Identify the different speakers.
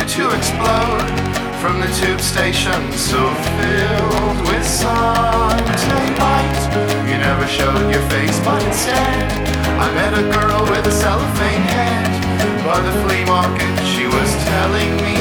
Speaker 1: to explode from the tube station, so filled with Sunday light. You never showed your face, but instead I met a girl with a cellophane head. By the flea market, she was telling me